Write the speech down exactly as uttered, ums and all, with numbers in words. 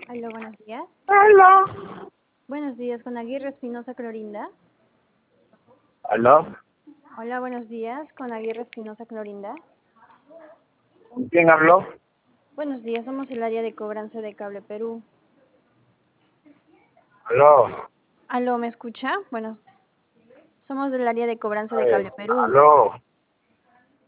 Aló, buenos días. ¿Aló? Buenos días, con Aguirre Espinosa Clorinda. ¿Aló? Hola, buenos días, con Aguirre Espinosa Clorinda. ¿Con quién habló? Buenos días, somos el área de cobranza de Cable Perú. ¿Aló? Aló, ¿me escucha? Bueno, somos del área de cobranza de Eh, Cable Perú. ¿Aló?